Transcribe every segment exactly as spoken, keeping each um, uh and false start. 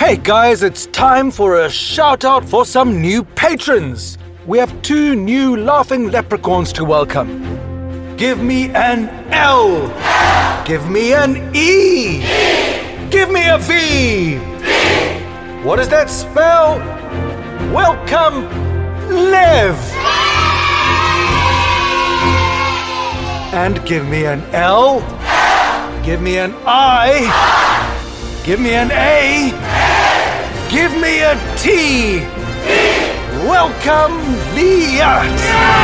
Hey guys, it's time for a shout out for some new patrons. We have two new laughing leprechauns to welcome. Give me an L. Give me an E. Give me a V. What does that spell? Welcome, Lev. And give me an L. Give me an I. Give me an A. Give me a T. Welcome, Liat.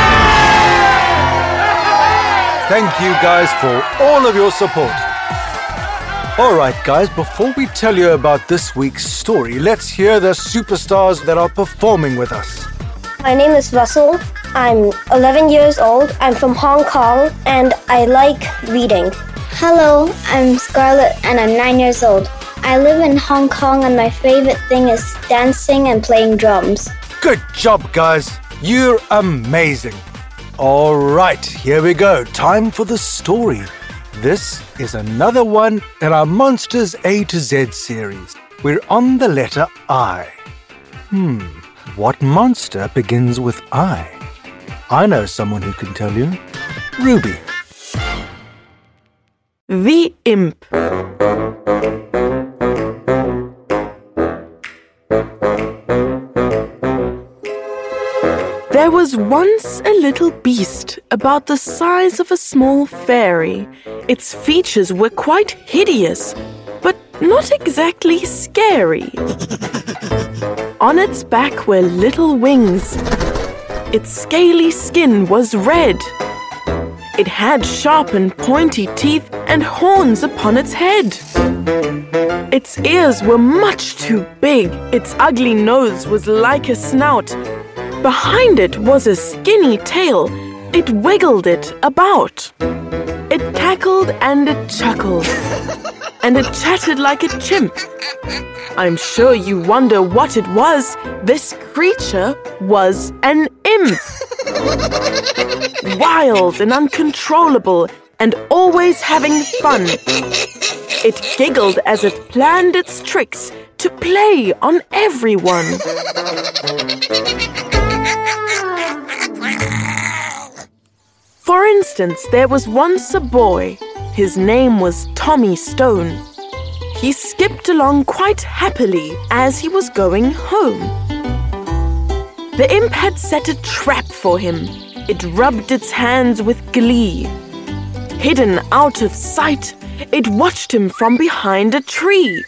Thank you guys for all of your support. All right, guys, before we tell you about this week's story, let's hear the superstars that are performing with us. My name is Russell. I'm eleven years old. I'm from Hong Kong, and I like reading. Hello, I'm Scarlett, and I'm nine years old. I live in Hong Kong, and my favorite thing is dancing and playing drums. Good job, guys. You're amazing. All right, here we go. Time for the story. This is another one in our Monsters A to Z series. We're on the letter I. Hmm, what monster begins with I? I know someone who can tell you. Ruby. The Imp. There was once a little beast about the size of a small fairy. Its features were quite hideous, but not exactly scary. On its back were little wings. Its scaly skin was red. It had sharp and pointy teeth and horns upon its head. Its ears were much too big. Its ugly nose was like a snout. Behind it was a skinny tail. It wiggled it about. It cackled and it chuckled. And it chattered like a chimp. I'm sure you wonder what it was. This creature was an imp. Wild and uncontrollable and always having fun. It giggled as it planned its tricks to play on everyone. For instance, there was once a boy. His name was Tommy Stone. He skipped along quite happily as he was going home. The imp had set a trap for him. It rubbed its hands with glee. Hidden out of sight, it watched him from behind a tree.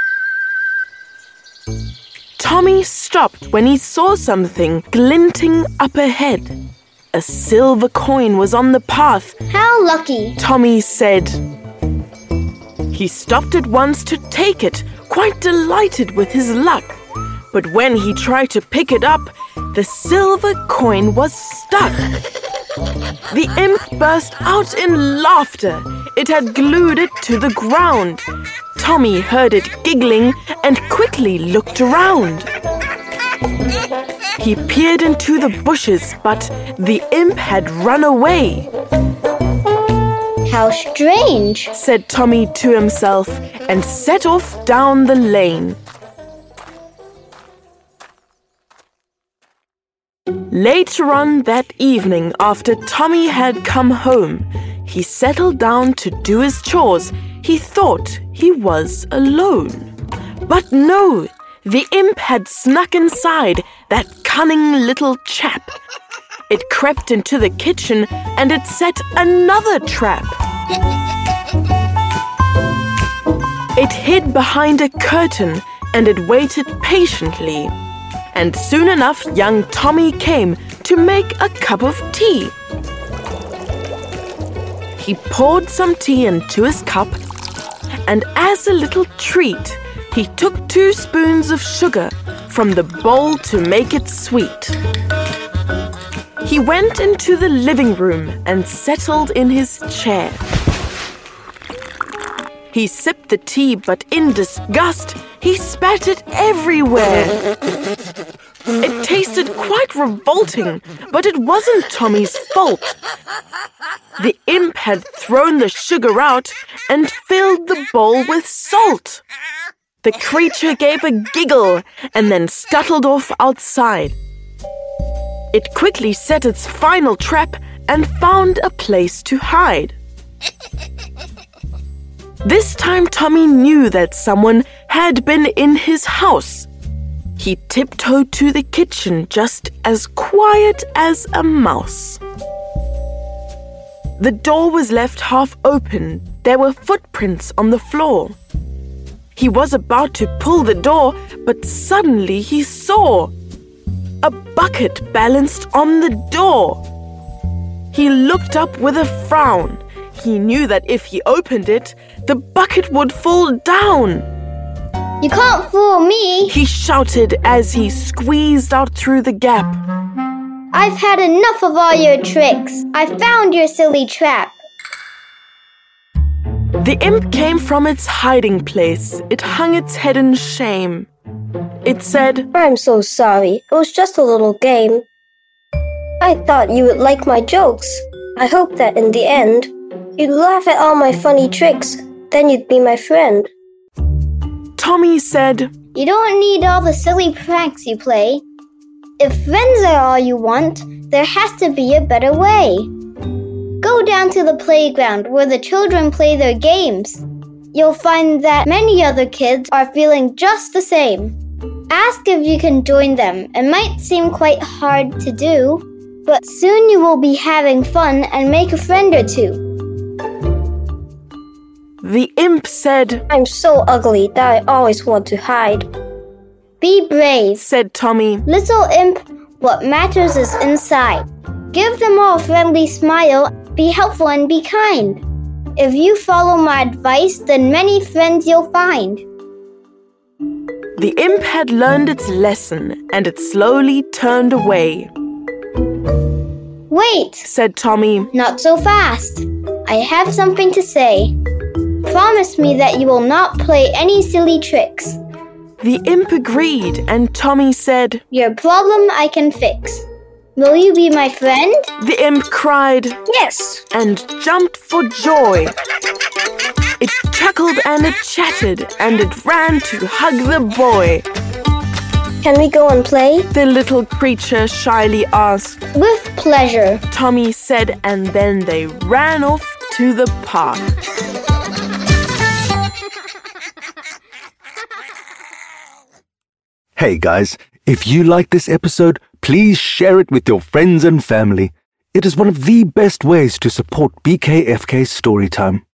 Tommy stopped when he saw something glinting up ahead. A silver coin was on the path. How lucky, Tommy said. He stopped at once to take it, quite delighted with his luck. But when he tried to pick it up, the silver coin was stuck. The imp burst out in laughter. It had glued it to the ground. Tommy heard it giggling and quickly looked around. He peered into the bushes, but the imp had run away. How strange, said Tommy to himself and set off down the lane. Later on that evening, after Tommy had come home, he settled down to do his chores. He thought he was alone. But no, the imp had snuck inside, that cunning little chap. It crept into the kitchen and it set another trap. It hid behind a curtain and it waited patiently. And soon enough, young Tommy came to make a cup of tea. He poured some tea into his cup, and as a little treat, he took two spoons of sugar from the bowl to make it sweet. He went into the living room and settled in his chair. He sipped the tea, but in disgust, he spat it everywhere. It tasted quite revolting, but it wasn't Tommy's fault. The imp had thrown the sugar out and filled the bowl with salt. The creature gave a giggle and then scuttled off outside. It quickly set its final trap and found a place to hide. This time Tommy knew that someone had been in his house. He tiptoed to the kitchen just as quiet as a mouse. The door was left half open. There were footprints on the floor. He was about to pull the door, but suddenly he saw a bucket balanced on the door. He looked up with a frown. He knew that if he opened it, the bucket would fall down. You can't fool me! He shouted as he squeezed out through the gap. I've had enough of all your tricks. I found your silly trap. The imp came from its hiding place. It hung its head in shame. It said, I'm so sorry. It was just a little game. I thought you would like my jokes. I hope that in the end, you'd laugh at all my funny tricks. Then you'd be my friend. Tommy said, You don't need all the silly pranks you play. If friends are all you want, there has to be a better way. Go down to the playground where the children play their games. You'll find that many other kids are feeling just the same. Ask if you can join them. It might seem quite hard to do, but soon you will be having fun and make a friend or two. The imp said, I'm so ugly that I always want to hide. Be brave, said Tommy. Little imp, what matters is inside. Give them all a friendly smile. Be helpful and be kind. If you follow my advice, then many friends you'll find. The imp had learned its lesson, and it slowly turned away. Wait, said Tommy. Not so fast. I have something to say. Promise me that you will not play any silly tricks. The imp agreed, and Tommy said, Your problem I can fix. Will you be my friend? The imp cried, Yes! and jumped for joy. It chuckled and it chatted, and it ran to hug the boy. Can we go and play? The little creature shyly asked. With pleasure, Tommy said, and then they ran off to the park. Hey guys, if you like this episode, please share it with your friends and family. It is one of the best ways to support B K F K Storytime.